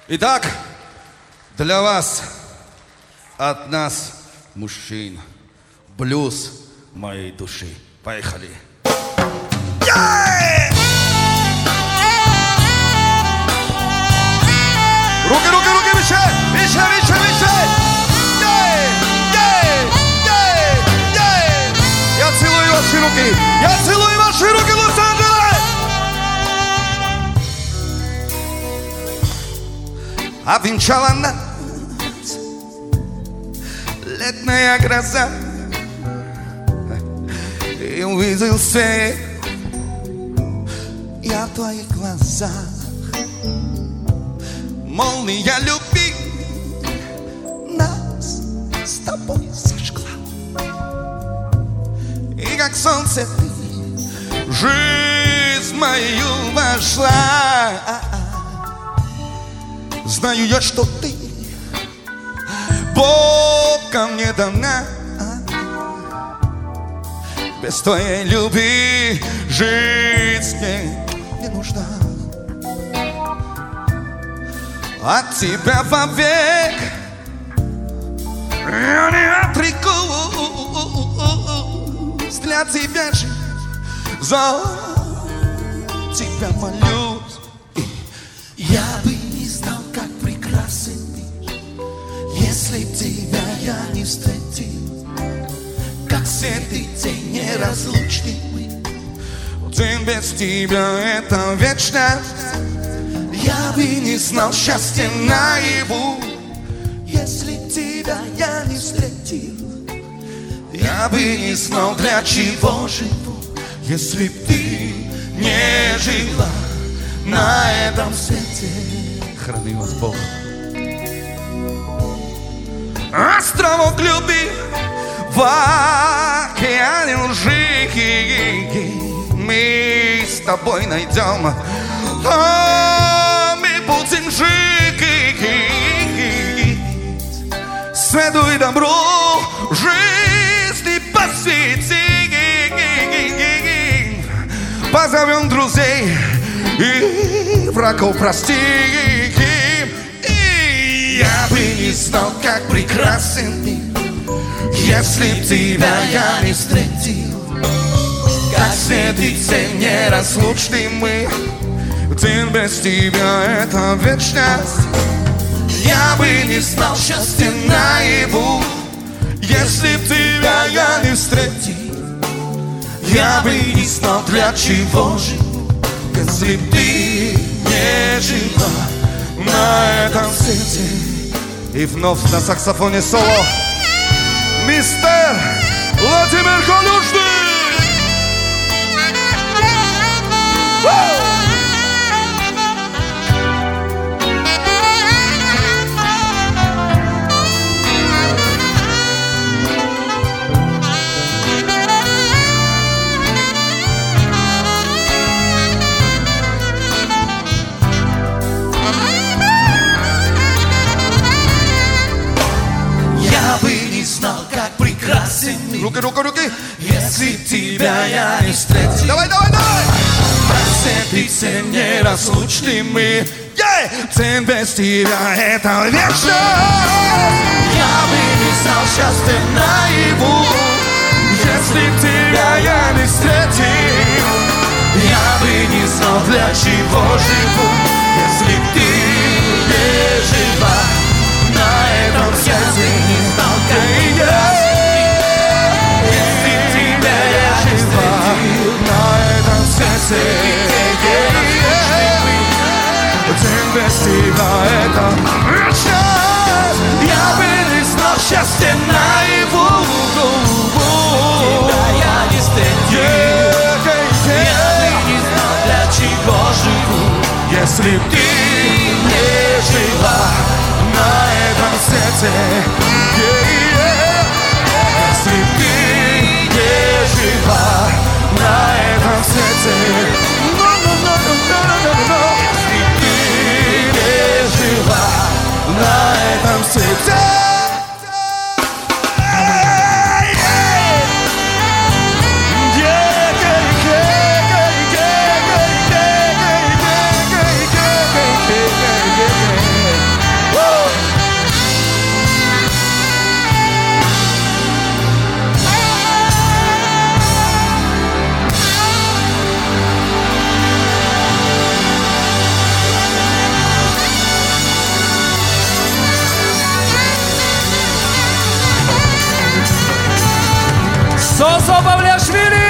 Итак, для вас, от нас, мужчин, блюз моей души. Поехали. Руки, руки, руки, выше, выше, выше, выше. Я целую ваши руки, я целую ваши руки, Лос-Анджелес. Обвенчала нас летняя гроза, и увидел свет я в твоих глазах. Молния любви нас с тобой сожгла, и как солнце ты в жизнь мою вошла. Знаю я, что ты Бог мне дана. Без твоей любви жизнь мне не нужна. От тебя вовек я не отрекусь. Для тебя же за тебя молюсь. Я бы не знал, как прекрасен мир, если б тебя я не встретил. Как свет и тень неразлучны мы. День без тебя — это вечность. Я бы не знал счастья наяву, если б тебя я не встретил. Я бы не знал, для чего живу, если б ты не жила на этом свете. Храни вас Бог. Островок любви в океане лжи мы с тобой найдем. Мы будем жить свету и добру, жизни посвятим. Позовем друзей и врагов простим. И я бы не знал, как прекрасен мир, если б тебя я не встретил. Как свет и тень неразлучны мы. День без тебя — это вечность. Я бы не знал счастья наяву, если б тебя я не встретил. Я бы не знал, для чего живу, если б ты не жила на этом свете. И вновь на саксофоне соло мистер Владимир Колюшный. Руки, руки, руки. Если тебя я не встретил. Давай, давай, давай. Свет и тень неразлучны мы. День без тебя — это вечность. Я бы не знал счастья наяву, если б тебя я не встретил. Я бы не знал, для чего живу, если б ты не жила на этом свете. Не знал, как я. День без тебя — это вечность. Я бы не знал счастья наяву, тебя я не встретил. Я бы не знал, для чего живу, если б ты не жила на этом свете. Если б ты не жила на этом свете. На этом свете. Павлиашвили!